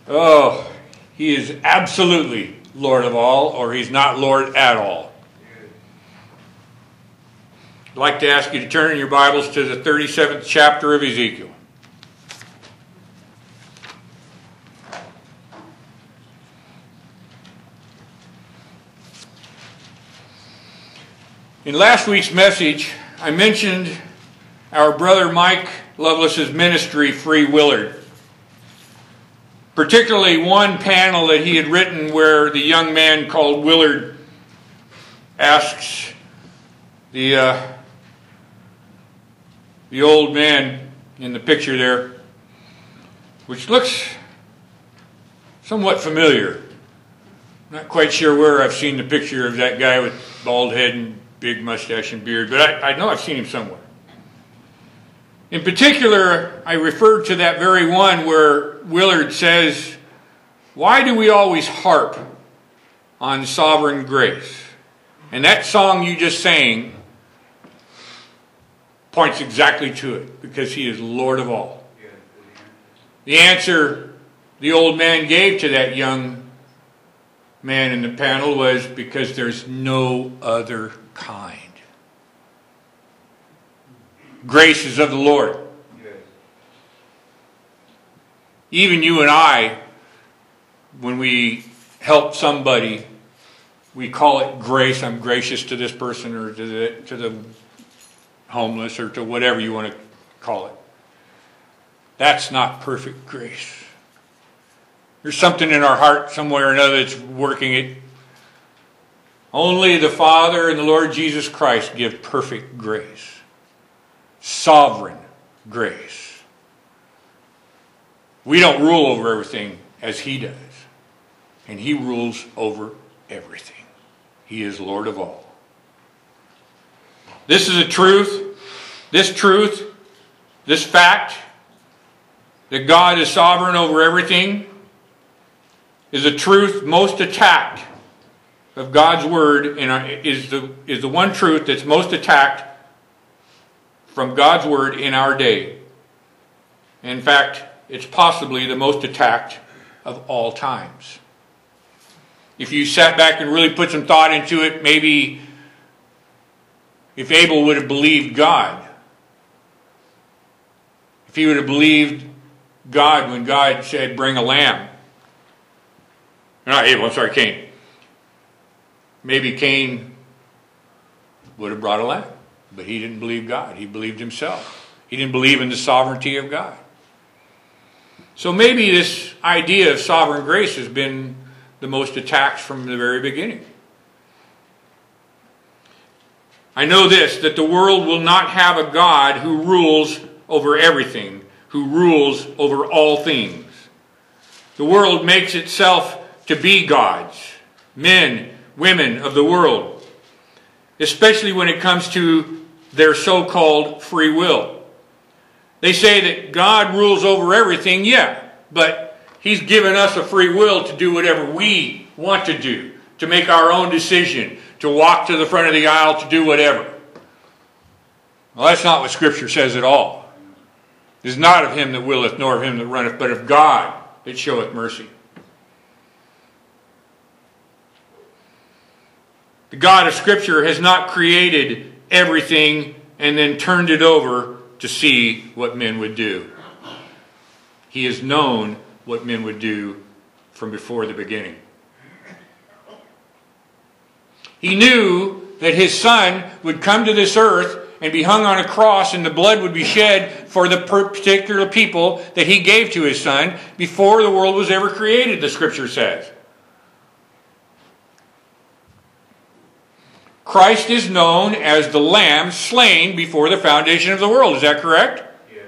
Oh, he is absolutely Lord of all, or he's not Lord at all. I'd like to ask you to turn in your Bibles to the 37th chapter of Ezekiel. In last week's message, I mentioned our brother Mike Lovelace's ministry, Free Willard. Particularly one panel that he had written where the young man called Willard asks the old man in the picture there, which looks somewhat familiar. Not quite sure where I've seen the picture of that guy with bald head and big mustache and beard, but I know I've seen him somewhere. In particular, I referred to that very one where Willard says, "Why do we always harp on sovereign grace?" And that song you just sang points exactly to it, because he is Lord of all. The answer the old man gave to that young man in the panel was, because there's no other kind. Grace is of the Lord. Even you and I, when we help somebody, we call it grace. I'm gracious to this person, or to the homeless, or to whatever you want to call it. That's not perfect grace. There's something in our heart somewhere or another that's working it. Only the Father and the Lord Jesus Christ give perfect grace. Sovereign grace. We don't rule over everything as He does. And He rules over everything. He is Lord of all. This is a truth, this fact, that God is sovereign over everything, is a truth most attacked of God's Word, and is the one truth that's most attacked from God's Word in our day. In fact, it's possibly the most attacked of all times. If you sat back and really put some thought into it, maybe if Abel would have believed God, if he would have believed God when God said, "Bring a lamb." Not Abel, I'm sorry, Cain. Maybe Cain would have brought a lamb. But he didn't believe God. He believed himself. He didn't believe in the sovereignty of God. So maybe this idea of sovereign grace has been the most attacked from the very beginning. I know this, that the world will not have a God who rules over everything, who rules over all things. The world makes itself to be gods, men, women of the world, especially when it comes to their so-called free will. They say that God rules over everything, yeah, but He's given us a free will to do whatever we want to do, to make our own decision, to walk to the front of the aisle, to do whatever. Well, that's not what Scripture says at all. It is not of him that willeth, nor of him that runneth, but of God that showeth mercy. The God of Scripture has not created everything and then turned it over to see what men would do. He has known what men would do from before the beginning. He knew that His Son would come to this earth and be hung on a cross, and the blood would be shed for the particular people that He gave to His Son before the world was ever created, the Scripture says. Christ is known as the Lamb slain before the foundation of the world. Is that correct? Yes.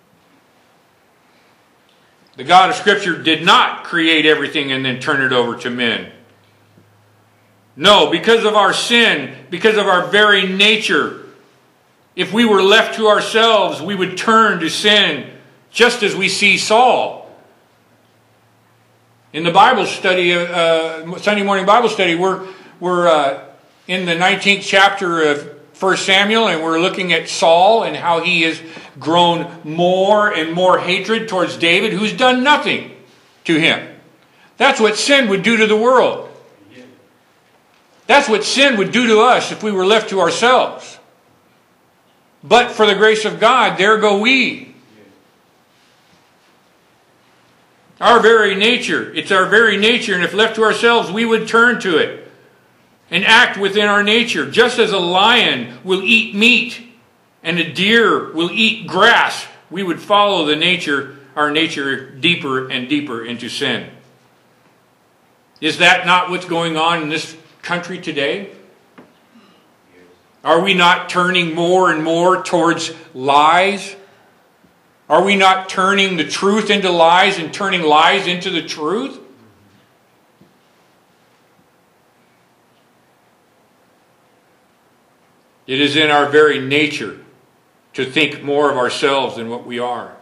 The God of Scripture did not create everything and then turn it over to men. No, because of our sin, because of our very nature, if we were left to ourselves, we would turn to sin, just as we see Saul. In the Bible study, Sunday morning Bible study, we're in the 19th chapter of 1 Samuel, and we're looking at Saul and how he has grown more and more hatred towards David, who's done nothing. to Him. That's what sin would do to the world. That's what sin would do to us if we were left to ourselves. But for the grace of God, there go we. Our very nature, it's our very nature, and if left to ourselves, we would turn to it and act within our nature. Just as a lion will eat meat and a deer will eat grass, we would follow our nature deeper and deeper into sin. Is that not what's going on in this country today? Are we not turning more and more towards lies? Are we not turning the truth into lies and turning lies into the truth? It is in our very nature to think more of ourselves than what we are.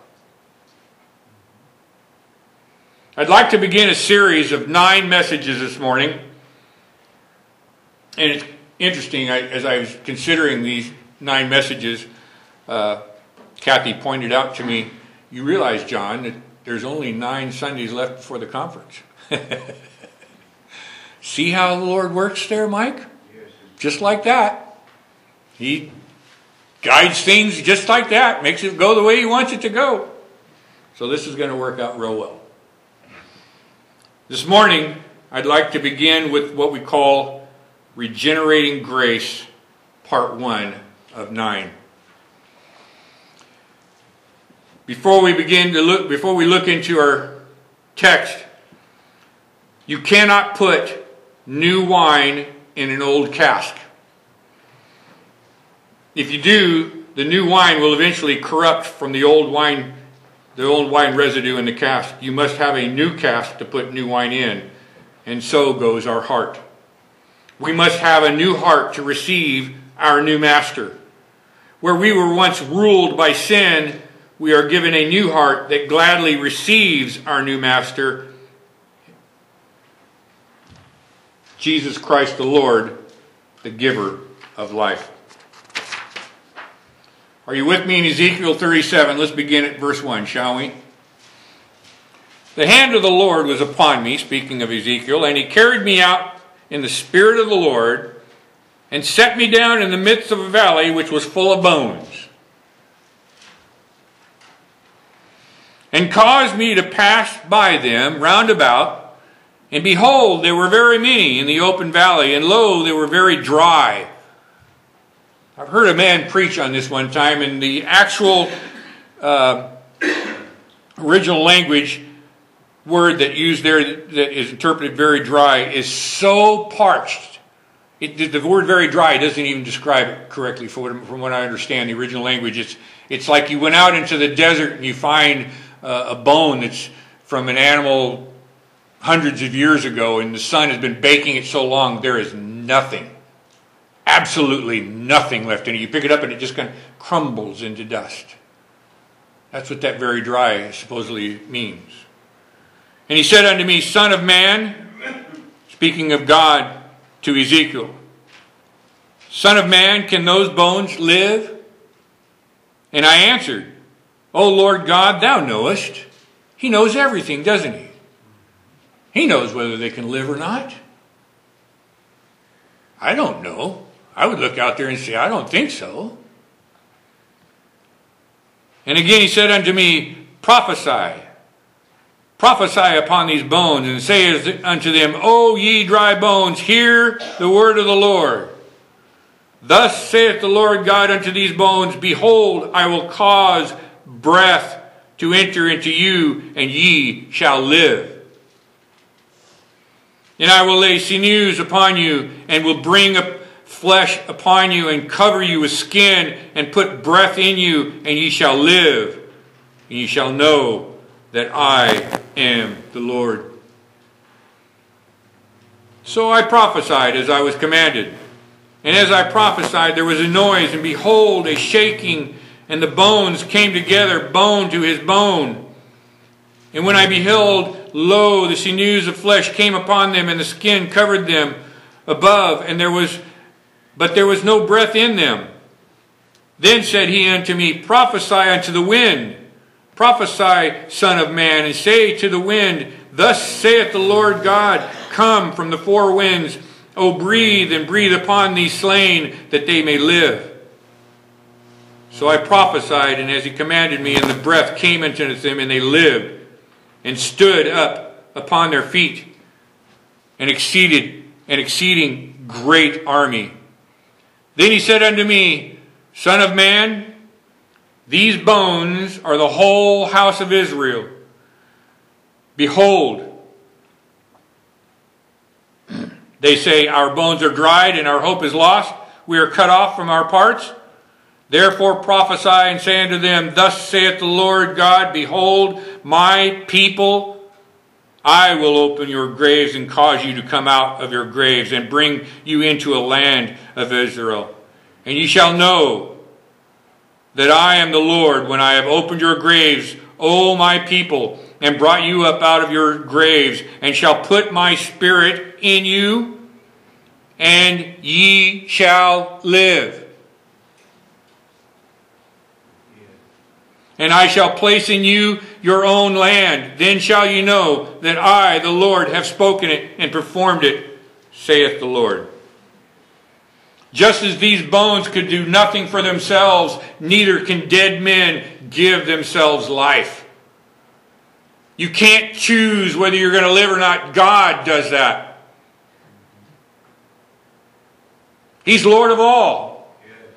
I'd like to begin a series of 9 messages this morning. And it's interesting, as I was considering these 9 messages, Kathy pointed out to me, you realize, John, that there's only 9 Sundays left before the conference. See how the Lord works there, Mike? Just like that. He guides things just like that, makes it go the way He wants it to go. So this is going to work out real well. This morning, I'd like to begin with what we call Regenerating Grace, Part 1 of 9. Before we look into our text, you cannot put new wine in an old cask. If you do, the new wine will eventually corrupt from the old wine residue in the cask. You must have a new cask to put new wine in, and so goes our heart. We must have a new heart to receive our new master. Where we were once ruled by sin, we are given a new heart that gladly receives our new master, Jesus Christ the Lord, the giver of life. Are you with me in Ezekiel 37? Let's begin at verse 1, shall we? The hand of the Lord was upon me, speaking of Ezekiel, and He carried me out in the Spirit of the Lord, and set me down in the midst of a valley which was full of bones, and caused me to pass by them round about, and behold, there were very many in the open valley, and lo, they were very dry. I've heard a man preach on this one time, and the actual original language word that used there that is interpreted very dry is so parched. The word very dry doesn't even describe it correctly from what I understand the original language. It's like you went out into the desert and you find a bone that's from an animal hundreds of years ago, and the sun has been baking it so long there is nothing. Absolutely nothing left in it. You pick it up and it just kind of crumbles into dust. That's what that very dry supposedly means. And He said unto me, Son of man, speaking of God to Ezekiel, Son of man, can those bones live? And I answered, O Lord God, Thou knowest. He knows everything, doesn't He? He knows whether they can live or not. I don't know. I would look out there and say, I don't think so. And again He said unto me, Prophesy. Prophesy upon these bones, and say unto them, O ye dry bones, hear the word of the Lord. Thus saith the Lord God unto these bones, Behold, I will cause breath to enter into you, and ye shall live. And I will lay sinews upon you, and will bring up flesh upon you, and cover you with skin, and put breath in you, and ye shall live. And ye shall know that I am the Lord. So I prophesied as I was commanded. And as I prophesied, there was a noise, and behold, a shaking, and the bones came together, bone to his bone. And when I beheld, lo, the sinews of flesh came upon them, and the skin covered them above, but there was no breath in them. Then said He unto me, Prophesy unto the wind. Prophesy, Son of man, and say to the wind, Thus saith the Lord God, come from the four winds, O breathe and breathe upon these slain, that they may live. So I prophesied, and as he commanded me, and the breath came into them, and they lived, and stood up upon their feet, an exceeding great army. Then he said unto me, Son of man, these bones are the whole house of Israel. Behold, they say, our bones are dried and our hope is lost. We are cut off from our parts. Therefore prophesy and say unto them, Thus saith the Lord God, Behold, my people, I will open your graves and cause you to come out of your graves and bring you into a land of Israel. And ye shall know that I am the Lord when I have opened your graves, O my people, and brought you up out of your graves, and shall put my spirit in you, and ye shall live. And I shall place in you your own land. Then shall you know that I, the Lord, have spoken it and performed it, saith the Lord. Just as these bones could do nothing for themselves, neither can dead men give themselves life. You can't choose whether you're going to live or not. God does that. He's Lord of all.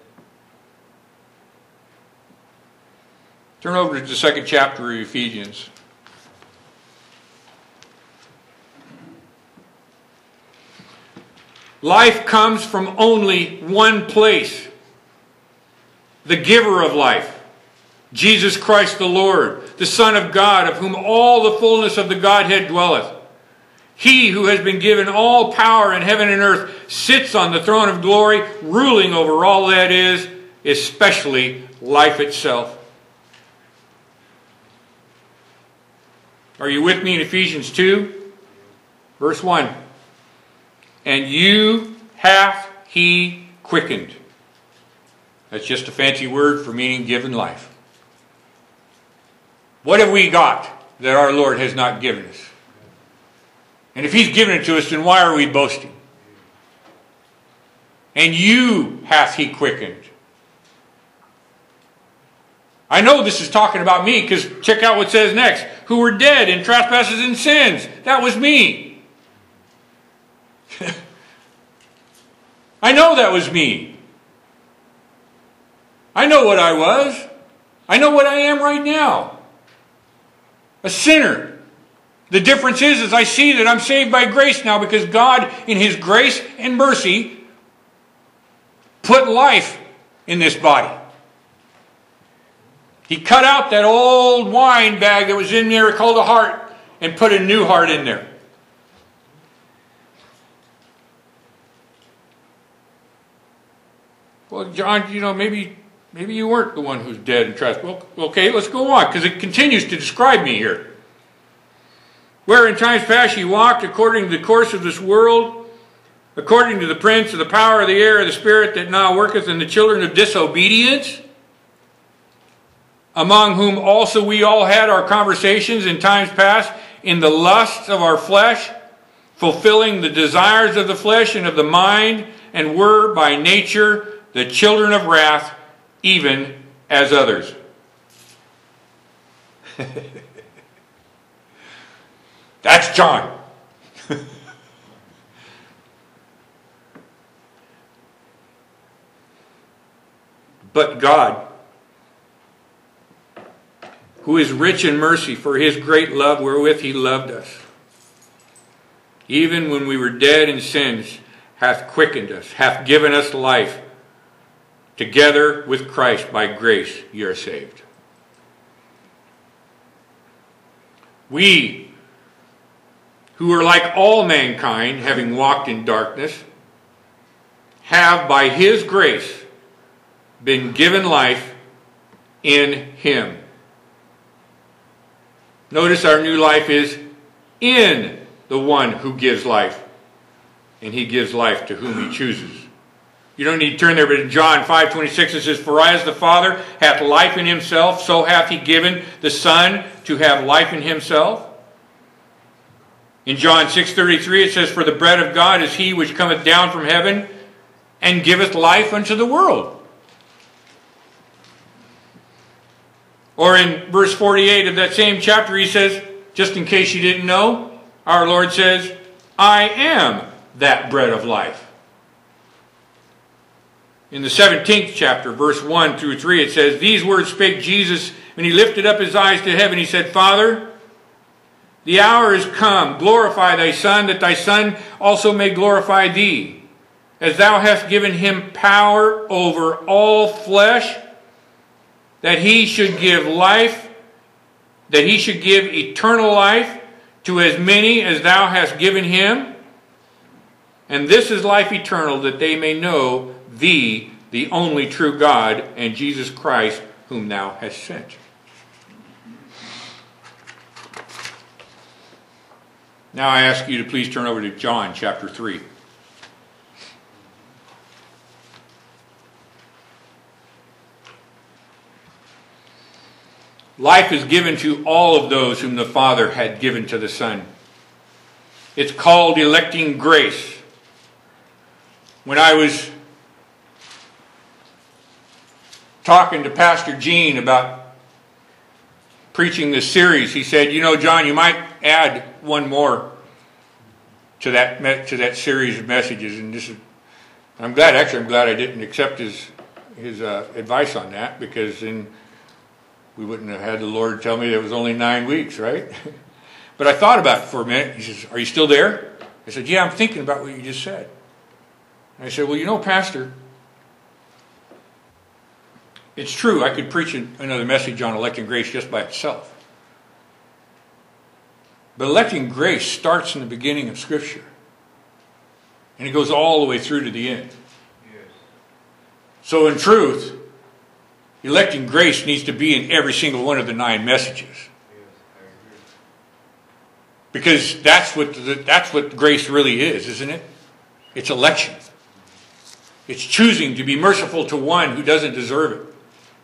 Turn over to the second chapter of Ephesians. Life comes from only one place. The giver of life. Jesus Christ the Lord, the Son of God, of whom all the fullness of the Godhead dwelleth. He who has been given all power in heaven and earth sits on the throne of glory, ruling over all that is, especially life itself. Are you with me in Ephesians 2? Verse 1. And you hath he quickened. That's just a fancy word for meaning given life. What have we got that our Lord has not given us? And if he's given it to us, then why are we boasting? And you hath he quickened. I know this is talking about me, because check out what it says next. Who were dead in trespasses and sins. That was me. I know that was me. I know what I was. I know what I am right now. A sinner. The difference is I see that I'm saved by grace now, because God, in his grace and mercy, put life in this body. He cut out that old wine bag that was in there called a heart and put a new heart in there. Well, John, maybe you weren't the one who's dead and trust. Well, okay, let's go on, because it continues to describe me here. Where in times past ye walked according to the course of this world, according to the prince of the power of the air, of the spirit that now worketh in the children of disobedience, among whom also we all had our conversations in times past, in the lusts of our flesh, fulfilling the desires of the flesh and of the mind, and were by nature the children of wrath, even as others. That's John. But God, who is rich in mercy, for his great love wherewith he loved us, even when we were dead in sins, hath quickened us, hath given us life. Together with Christ, by grace ye are saved. We, who are like all mankind, having walked in darkness, have by his grace been given life in him. Notice our new life is in the one who gives life. And he gives life to whom he chooses. You don't need to turn there, but in John 5:26 it says, For as the Father hath life in himself, so hath he given the Son to have life in himself. In John 6:33 it says, "For the bread of God is he which cometh down from heaven, and giveth life unto the world." Or in verse 48 of that same chapter he says, just in case you didn't know, our Lord says, "I am that bread of life." In the 17th chapter, verse 1 through 3, it says, "These words spake Jesus, and he lifted up his eyes to heaven. He said, Father, the hour is come. Glorify thy Son, that thy Son also may glorify thee, as thou hast given him power over all flesh, that he should give life, that he should give eternal life to as many as thou hast given him. And this is life eternal, that they may know thee, the only true God, and Jesus Christ, whom thou hast sent." Now I ask you to please turn over to John chapter 3. Life is given to all of those whom the Father had given to the Son. It's called electing grace. When I was talking to Pastor Gene about preaching this series, he said, "You know, John, you might add one more to that series of messages." And this is, I'm glad I didn't accept his advice on that, because then we wouldn't have had the Lord tell me that it was only 9 weeks, right? But I thought about it for a minute. He says, "Are you still there?" I said, "Yeah, I'm thinking about what you just said." And I said, "Well, you know, Pastor, it's true, I could preach another message on electing grace just by itself. But electing grace starts in the beginning of Scripture. And it goes all the way through to the end. Yes. So in truth, electing grace needs to be in every single one of the 9 messages. Yes, I agree. Because that's what grace really is, isn't it? It's election. It's choosing to be merciful to one who doesn't deserve it.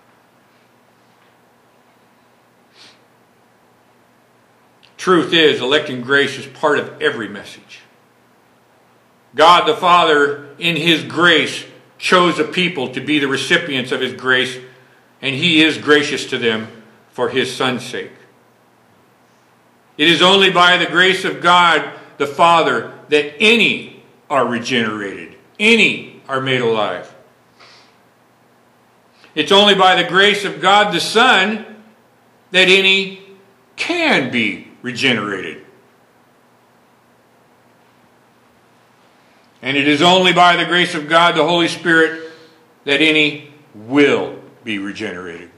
Truth is, electing grace is part of every message. God the Father, in His grace, chose a people to be the recipients of His grace, and He is gracious to them for His Son's sake. It is only by the grace of God the Father that any are regenerated, any are made alive. It's only by the grace of God the Son that any can be regenerated. And it is only by the grace of God the Holy Spirit that any will be regenerated.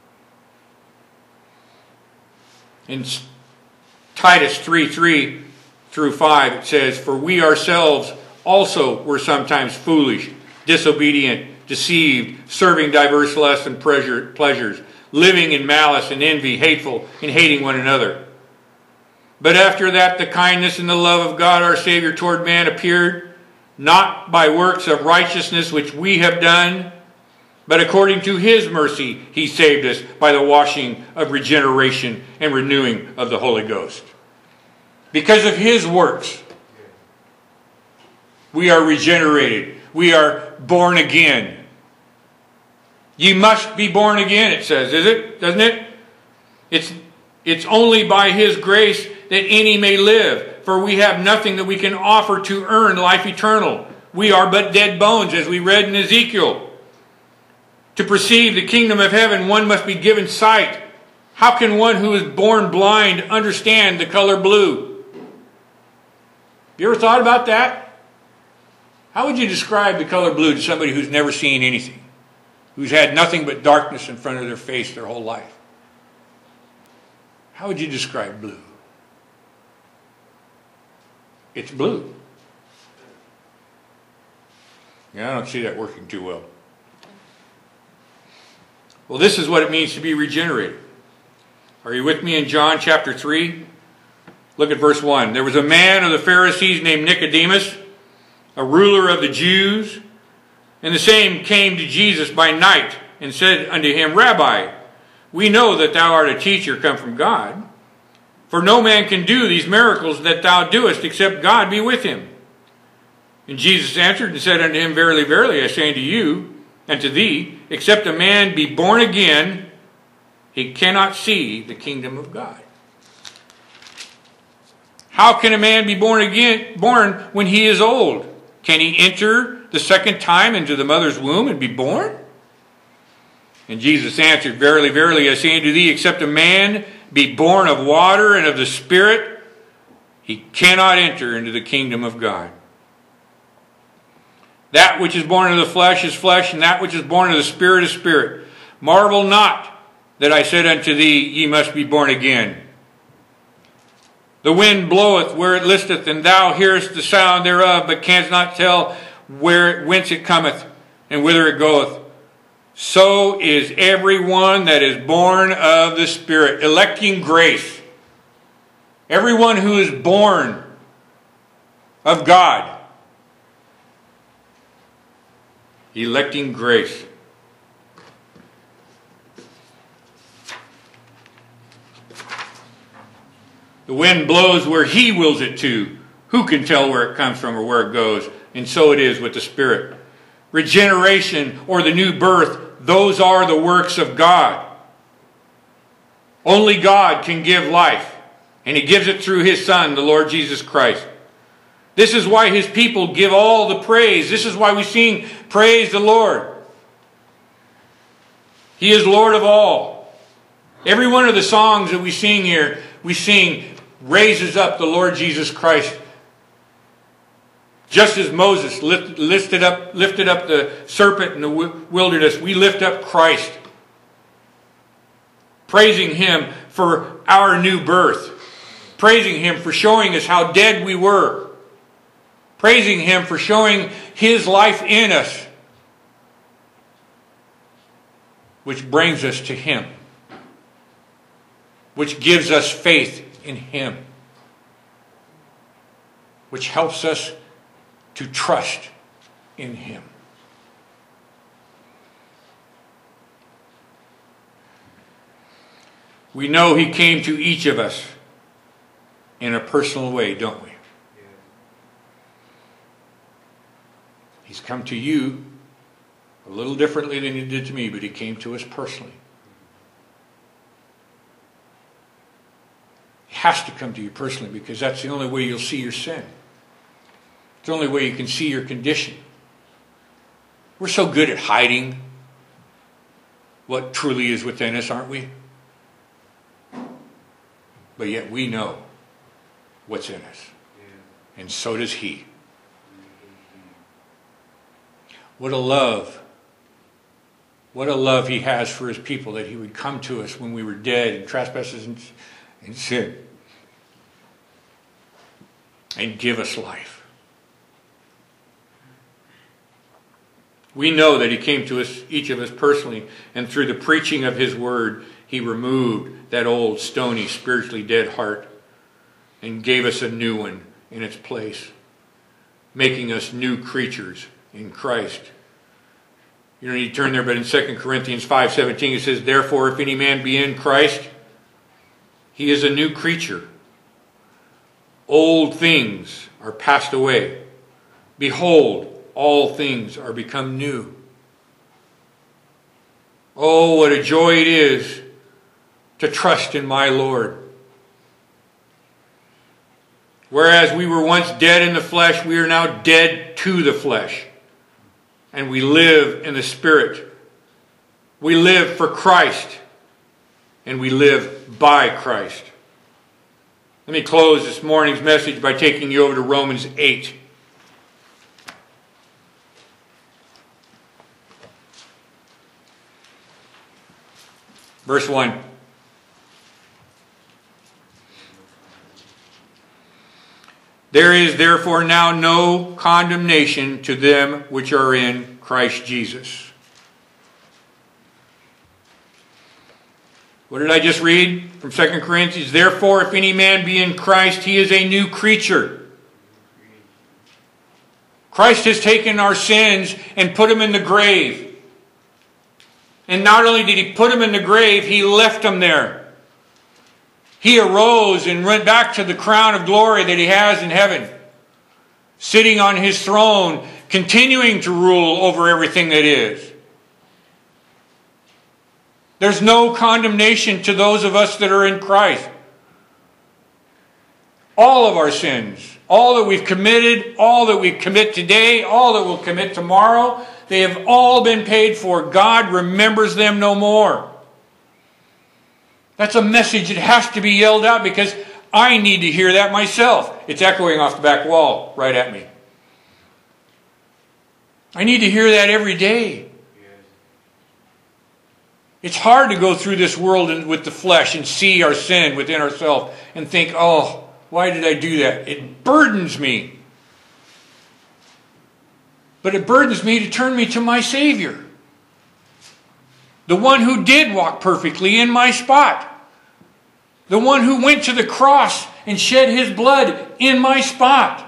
In Titus 3:3 through 5 it says, "For we ourselves also were sometimes foolish, disobedient, deceived, serving diverse lusts and pleasures, living in malice and envy, hateful, and hating one another. But after that the kindness and the love of God our Savior toward man appeared, not by works of righteousness which we have done, but according to His mercy He saved us by the washing of regeneration and renewing of the Holy Ghost." Because of His works, we are regenerated. We are born again. You must be born again, it says, doesn't it? It's only by His grace that any may live, for we have nothing that we can offer to earn life eternal. We are but dead bones, as we read in Ezekiel. To perceive the kingdom of heaven, one must be given sight. How can one who is born blind understand the color blue? You ever thought about that? How would you describe the color blue to somebody who's never seen anything? Who's had nothing but darkness in front of their face their whole life? How would you describe blue? It's blue. Yeah, I don't see that working too well. Well, this is what it means to be regenerated. Are you with me in John chapter 3? Look at verse 1. "There was a man of the Pharisees named Nicodemus, a ruler of the Jews, and the same came to Jesus by night and said unto him, Rabbi, we know that thou art a teacher come from God, For no man can do these miracles that thou doest, except God be with him. And Jesus answered and said unto him, Verily, verily, I say unto you, and to thee, except a man be born again, he cannot see the kingdom of God. How can a man be born when he is old? Can he enter the second time into the mother's womb and be born? And Jesus answered, Verily, verily, I say unto thee, except a man be born of water and of the Spirit, he cannot enter into the kingdom of God. That which is born of the flesh is flesh, and that which is born of the Spirit is spirit. Marvel not that I said unto thee, ye must be born again. The wind bloweth where it listeth, and thou hearest the sound thereof, but canst not tell whence it cometh, and whither it goeth. So is every one that is born of the Spirit. Electing grace. Everyone who is born of God. Electing grace. The wind blows where he wills it to. Who can tell where it comes from or where it goes? And so it is with the Spirit. Regeneration or the new birth, those are the works of God. Only God can give life. And He gives it through His Son, the Lord Jesus Christ. This is why His people give all the praise. This is why we sing, Praise the Lord. He is Lord of all. Every one of the songs that we sing here, we sing, raises up the Lord Jesus Christ. Just as Moses lifted up the serpent in the wilderness, we lift up Christ. Praising Him for our new birth. Praising Him for showing us how dead we were. Praising Him for showing His life in us. Which brings us to Him. Which gives us faith in Him. Which helps us to trust in Him. We know He came to each of us in a personal way, don't we? He's come to you a little differently than He did to me, but He came to us personally. He has to come to you personally because that's the only way you'll see your sin. It's the only way you can see your condition. We're so good at hiding what truly is within us, aren't we? But yet we know what's in us. And so does He. What a love. What a love He has for His people, that He would come to us when we were dead in trespasses and sin. And give us life. We know that He came to us, each of us personally, and through the preaching of His word, He removed that old, stony, spiritually dead heart and gave us a new one in its place, making us new creatures in Christ. You don't need to turn there, but in 2 Corinthians 5:17 it says, Therefore, if any man be in Christ, he is a new creature. Old things are passed away. Behold, all things are become new. Oh, what a joy it is to trust in my Lord. Whereas we were once dead in the flesh, we are now dead to the flesh. And we live in the Spirit. We live for Christ. And we live by Christ. Let me close this morning's message by taking you over to Romans 8. Verse 1. There is therefore now no condemnation to them which are in Christ Jesus. What did I just read from 2 Corinthians? Therefore, if any man be in Christ, he is a new creature. Christ has taken our sins and put them in the grave. And not only did He put them in the grave, He left them there. He arose and went back to the crown of glory that He has in heaven, sitting on His throne, continuing to rule over everything that is. There's no condemnation to those of us that are in Christ. All of our sins, all that we've committed, all that we commit today, all that we'll commit tomorrow, they have all been paid for. God remembers them no more. That's a message that has to be yelled out because I need to hear that myself. It's echoing off the back wall right at me. I need to hear that every day. It's hard to go through this world with the flesh and see our sin within ourselves and think, oh, why did I do that? It burdens me. But it burdens me to turn me to my Savior. The one who did walk perfectly in my spot. The one who went to the cross and shed His blood in my spot.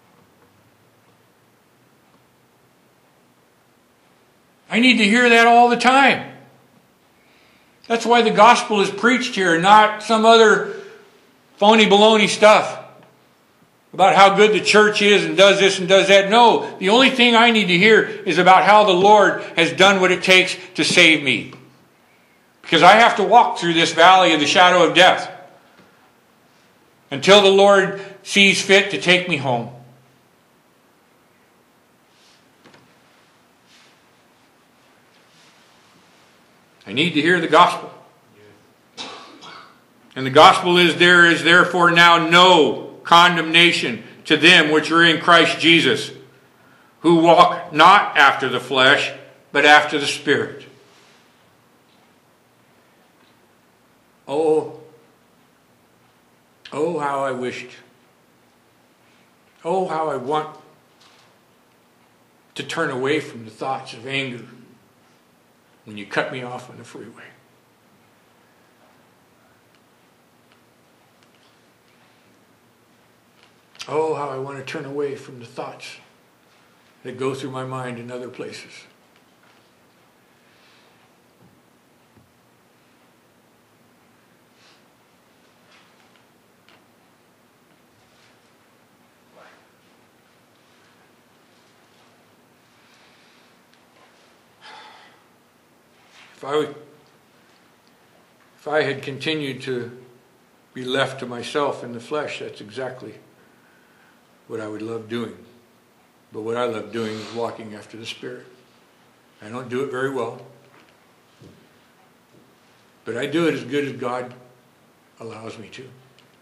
I need to hear that all the time. That's why the gospel is preached here, not some other phony baloney stuff about how good the church is and does this and does that. No, the only thing I need to hear is about how the Lord has done what it takes to save me. Because I have to walk through this valley of the shadow of death until the Lord sees fit to take me home. I need to hear the gospel. And the gospel is, there is therefore now no condemnation to them which are in Christ Jesus, who walk not after the flesh, but after the Spirit. Oh, how I wished. Oh, how I want to turn away from the thoughts of anger when you cut me off on the freeway. Oh, how I want to turn away from the thoughts that go through my mind in other places. If I had continued to be left to myself in the flesh, that's exactly what I would love doing. But what I love doing is walking after the Spirit. I don't do it very well, but I do it as good as God allows me to.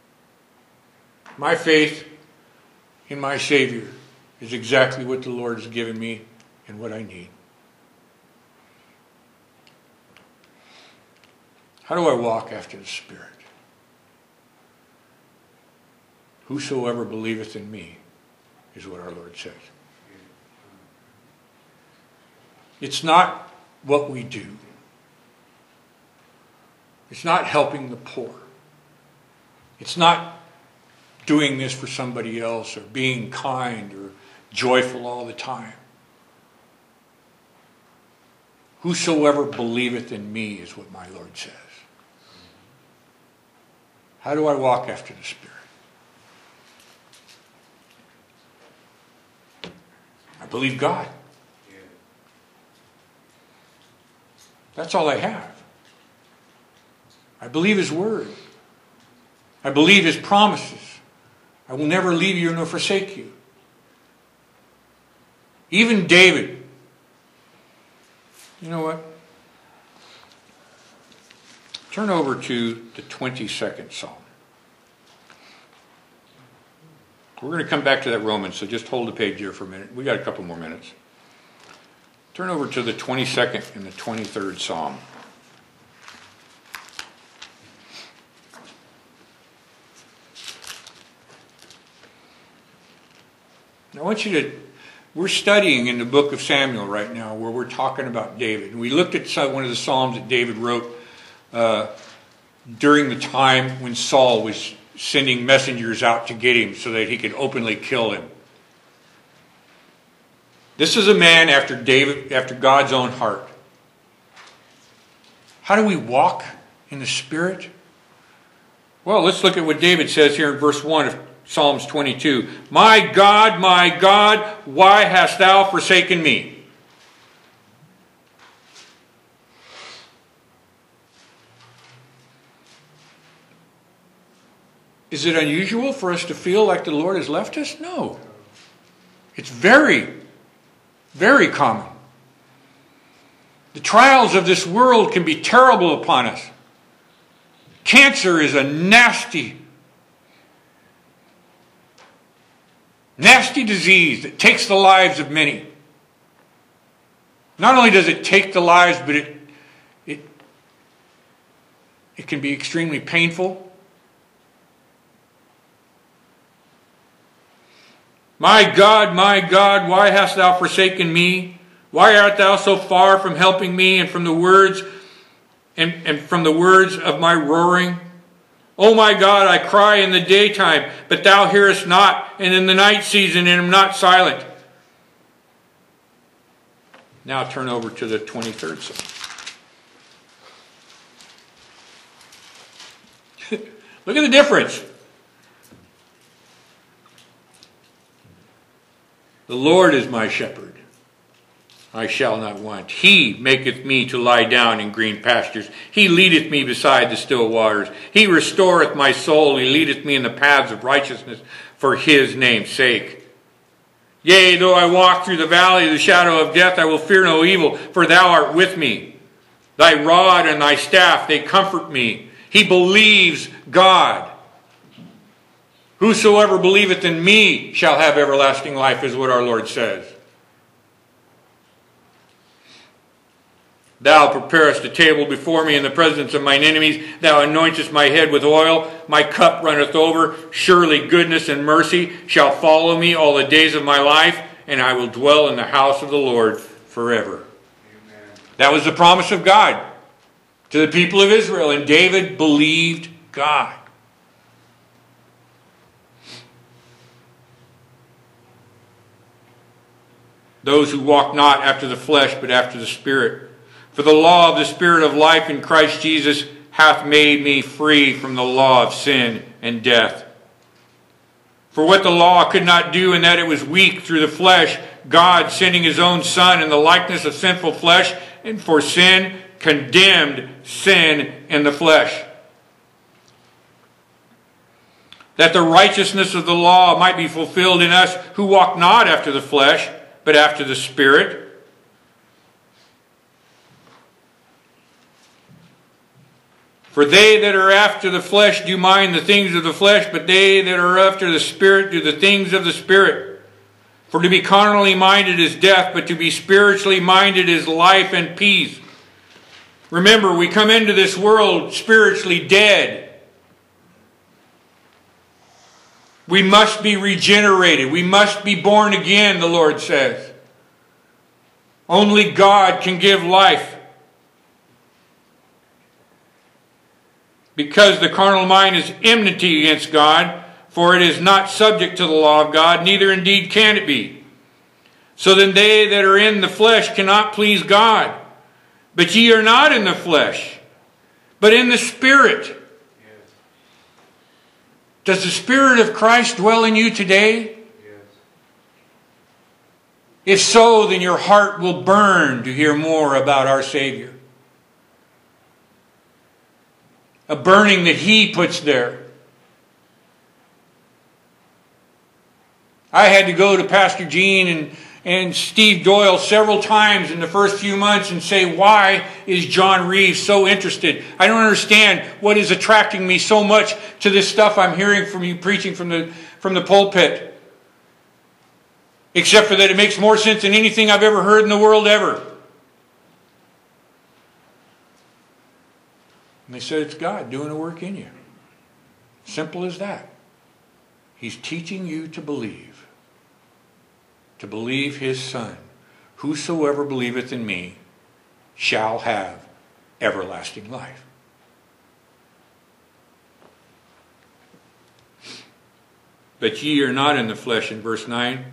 My faith in my Savior is exactly what the Lord has given me and what I need. How do I walk after the Spirit? Whosoever believeth in me is what our Lord says. It's not what we do. It's not helping the poor. It's not doing this for somebody else or being kind or joyful all the time. Whosoever believeth in me is what my Lord says. How do I walk after the Spirit? I believe God. That's all I have. I believe His Word. I believe His promises. I will never leave you nor forsake you. Even David. You know what? Turn over to the 22nd Psalm. We're going to come back to that Romans, so just hold the page here for a minute. We got a couple more minutes. Turn over to the 22nd and the 23rd Psalm. Now, I want you to... We're studying in the book of Samuel right now where we're talking about David. And we looked at one of the Psalms that David wrote during the time when Saul was sending messengers out to get him so that he could openly kill him. This is a man after God's own heart. How do we walk in the Spirit? Well, let's look at what David says here in verse 1 of Psalms 22. My God, why hast thou forsaken me? Is it unusual for us to feel like the Lord has left us? No. It's very, very common. The trials of this world can be terrible upon us. Cancer is a nasty disease that takes the lives of many. Not only does it take the lives, but it can be extremely painful. My God, why hast thou forsaken me? Why art thou so far from helping me and from the words of my roaring? O my God, I cry in the daytime, but thou hearest not, and in the night season, and am not silent. Now turn over to the 23rd Psalm. Look at the difference. The Lord is my shepherd. I shall not want. He maketh me to lie down in green pastures. He leadeth me beside the still waters. He restoreth my soul. He leadeth me in the paths of righteousness for his name's sake. Yea, though I walk through the valley of the shadow of death, I will fear no evil, for thou art with me. Thy rod and thy staff, they comfort me. He believes God. Whosoever believeth in me shall have everlasting life, is what our Lord says. Thou preparest a table before me in the presence of mine enemies. Thou anointest my head with oil. My cup runneth over. Surely goodness and mercy shall follow me all the days of my life, and I will dwell in the house of the Lord forever. Amen. That was the promise of God to the people of Israel, and David believed God. Those who walk not after the flesh, but after the Spirit. For the law of the Spirit of life in Christ Jesus hath made me free from the law of sin and death. For what the law could not do, in that it was weak through the flesh, God, sending his own Son in the likeness of sinful flesh, and for sin, condemned sin in the flesh, that the righteousness of the law might be fulfilled in us who walk not after the flesh, but after the Spirit. For they that are after the flesh do mind the things of the flesh, but they that are after the Spirit do the things of the Spirit. For to be carnally minded is death, but to be spiritually minded is life and peace. Remember, we come into this world spiritually dead. We must be regenerated. We must be born again, the Lord says. Only God can give life. Because the carnal mind is enmity against God, for it is not subject to the law of God, neither indeed can it be. So then they that are in the flesh cannot please God. But ye are not in the flesh, but in the Spirit. Does the Spirit of Christ dwell in you today? If so, then your heart will burn to hear more about our Savior. A burning that He puts there. I had to go to Pastor Gene and Steve Doyle several times in the first few months and say, why is John Reeves so interested? I don't understand what is attracting me so much to this stuff I'm hearing from you preaching from the pulpit. Except for that it makes more sense than anything I've ever heard in the world ever. And they said, it's God doing a work in you. Simple as that. He's teaching you to believe. To believe His Son. Whosoever believeth in me shall have everlasting life. But ye are not in the flesh, in verse 9,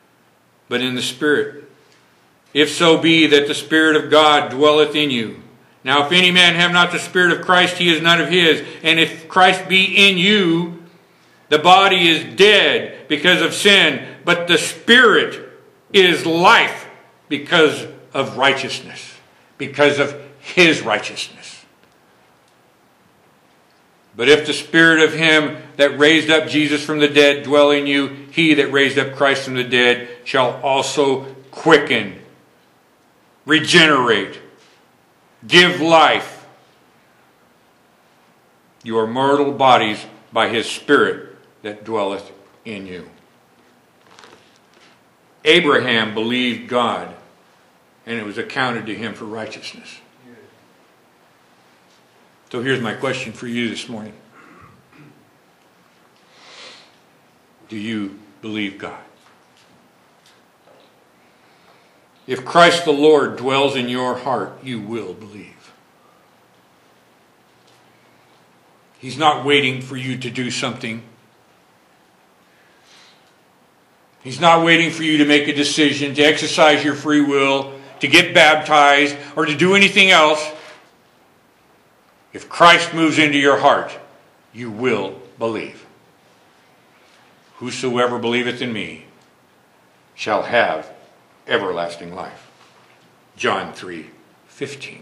but in the Spirit. If so be that the Spirit of God dwelleth in you. Now if any man have not the Spirit of Christ, he is none of his. And if Christ be in you, the body is dead because of sin, but the Spirit is life because of righteousness, because of his righteousness. But if the Spirit of him that raised up Jesus from the dead dwell in you, he that raised up Christ from the dead shall also quicken, regenerate, give life your mortal bodies by his Spirit that dwelleth in you. Abraham believed God, and it was accounted to him for righteousness. So here's my question for you this morning. Do you believe God? If Christ the Lord dwells in your heart, you will believe. He's not waiting for you to do something. He's not waiting for you to make a decision, to exercise your free will, to get baptized, or to do anything else. If Christ moves into your heart, you will believe. Whosoever believeth in me shall have everlasting life. John 3:15.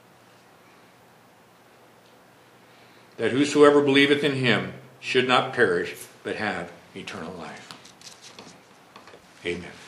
That whosoever believeth in him should not perish, but have eternal life. Amen.